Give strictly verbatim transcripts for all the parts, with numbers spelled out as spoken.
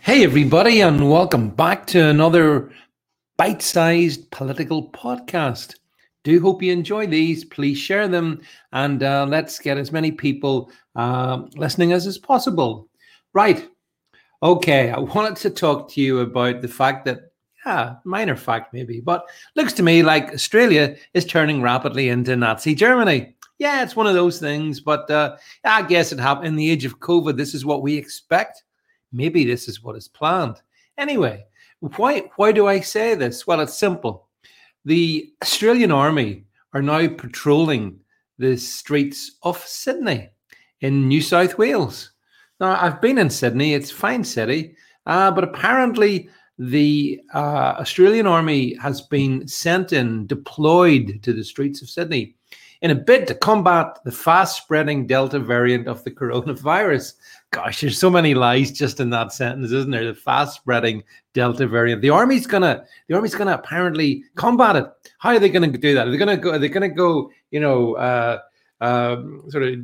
Hey, everybody, and welcome back to another bite sized political podcast. Do hope you enjoy these. Please share them and uh, let's get as many people uh, listening as is possible. Right. Okay. I wanted to talk to you about the fact that, yeah, minor fact maybe, but looks to me like Australia is turning rapidly into Nazi Germany. Yeah, it's one of those things, but uh, I guess it happened in the age of COVID. This is what we expect. Maybe this is what is planned. Anyway, why why do I say this? Well, it's simple. The Australian Army are now patrolling the streets of Sydney in New South Wales. Now, I've been in Sydney. It's a fine city, uh, but apparently the uh, Australian Army has been sent in, deployed to the streets of Sydney in a bid to combat the fast-spreading Delta variant of the coronavirus. Gosh, there's so many lies just in that sentence, isn't there? The fast-spreading Delta variant. The army's gonna, the army's gonna apparently combat it. How are they going to do that? Are they going to go? Are they going to go? You know, uh, uh, sort of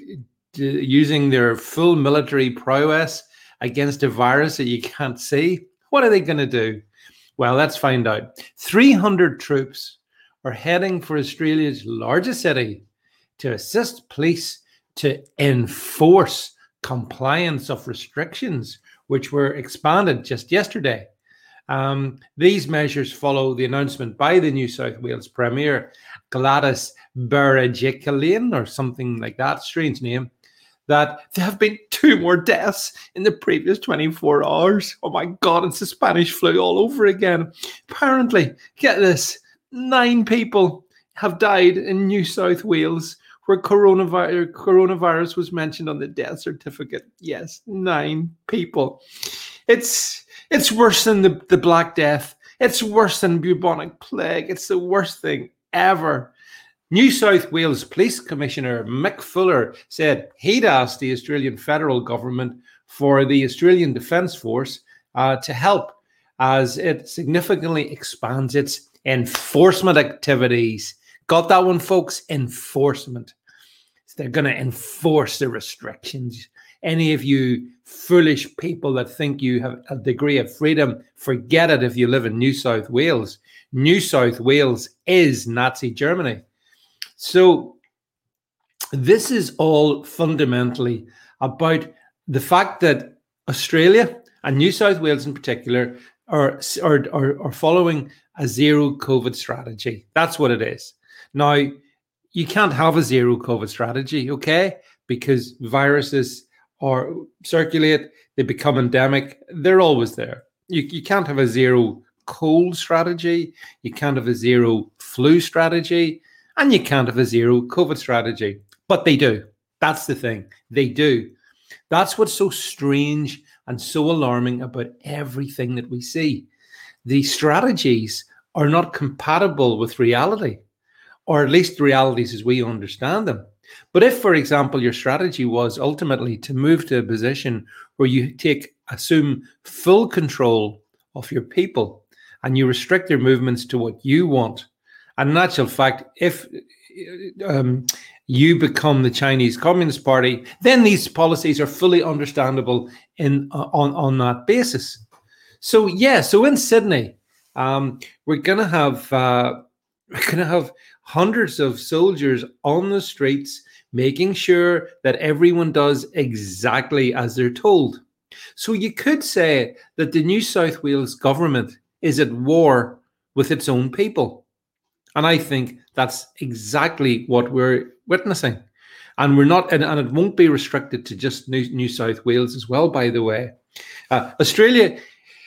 d- using their full military prowess against a virus that you can't see? What are they going to do? Well, let's find out. three hundred troops are heading for Australia's largest city to assist police to enforce compliance of restrictions, which were expanded just yesterday. Um, these measures follow the announcement by the New South Wales Premier, Gladys Berejiklian, or something like that, strange name, that there have been two more deaths in the previous twenty-four hours. Oh my God, it's the Spanish flu all over again. Apparently, get this, nine people have died in New South Wales where coronavirus, coronavirus was mentioned on the death certificate. Yes, nine people. It's it's worse than the, the Black Death. It's worse than bubonic plague. It's the worst thing ever. New South Wales Police Commissioner Mick Fuller said he'd asked the Australian federal government for the Australian Defence Force uh, to help as it significantly expands its enforcement activities. Got that one, folks? Enforcement. They're going to enforce the restrictions. Any of you foolish people that think you have a degree of freedom, forget it if you live in New South Wales. New South Wales is Nazi Germany. So this is all fundamentally about the fact that Australia and New South Wales in particular are, are, are, are following a zero COVID strategy. That's what it is. Now, you can't have a zero COVID strategy, okay? Because viruses are circulate, they become endemic, they're always there. You, you can't have a zero cold strategy, you can't have a zero flu strategy, and you can't have a zero COVID strategy. But they do. That's the thing. They do. That's what's so strange and so alarming about everything that we see. The strategies are not compatible with reality, or at least the realities as we understand them. But if, for example, your strategy was ultimately to move to a position where you take, assume full control of your people and you restrict their movements to what you want, and in actual fact, if um, you become the Chinese Communist Party, then these policies are fully understandable in uh, on, on that basis. So, yeah, so in Sydney, um, we're going to have uh, we're going to have hundreds of soldiers on the streets making sure that everyone does exactly as they're told. So you could say that the New South Wales government is at war with its own people. And I think that's exactly what we're witnessing. And we're not, and, and it won't be restricted to just New, New South Wales as well, by the way. Uh, Australia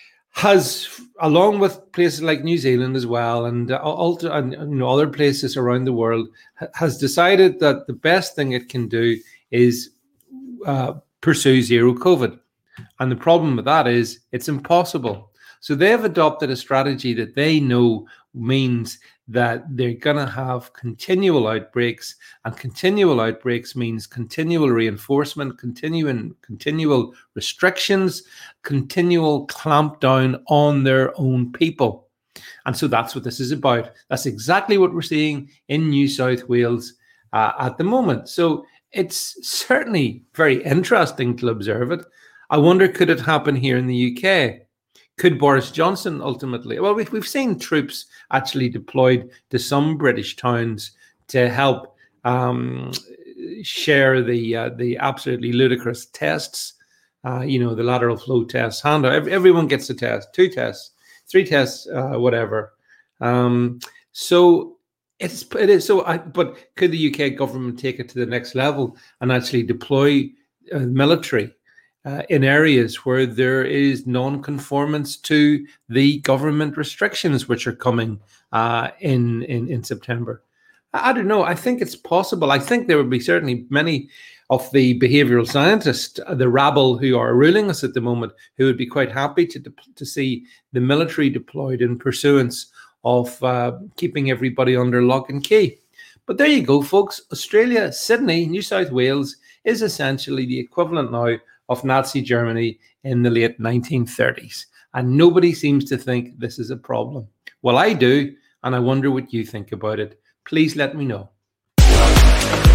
has, along with places like New Zealand as well, and, uh, and you know, other places around the world, ha- has decided that the best thing it can do is uh, pursue zero COVID. And the problem with that is it's impossible. So they have adopted a strategy that they know means that they're going to have continual outbreaks, and continual outbreaks means continual reinforcement, continuing, continual restrictions, continual clamp down on their own people. And so that's what this is about. That's exactly what we're seeing in New South Wales uh, at the moment. So it's certainly very interesting to observe it. I wonder, could it happen here in the U K? Could Boris Johnson ultimately? Well, we've, we've seen troops actually deployed to some British towns to help um, share the uh, the absolutely ludicrous tests. Uh, you know, the lateral flow test, handout. Every, everyone gets a test, two tests, three tests, uh, whatever. Um, so it's it is so. I, but could the U K government take it to the next level and actually deploy uh, military uh, in areas where there is non-conformance to the government restrictions, which are coming uh, in, in in September? I, I don't know. I think it's possible. I think there would be certainly many of the behavioral scientists, the rabble who are ruling us at the moment, who would be quite happy to to see the military deployed in pursuance of uh, keeping everybody under lock and key. But there you go, folks. Australia, Sydney, New South Wales is essentially the equivalent now of Nazi Germany in the late nineteen thirties. And nobody seems to think this is a problem. Well, I do, and I wonder what you think about it. Please let me know.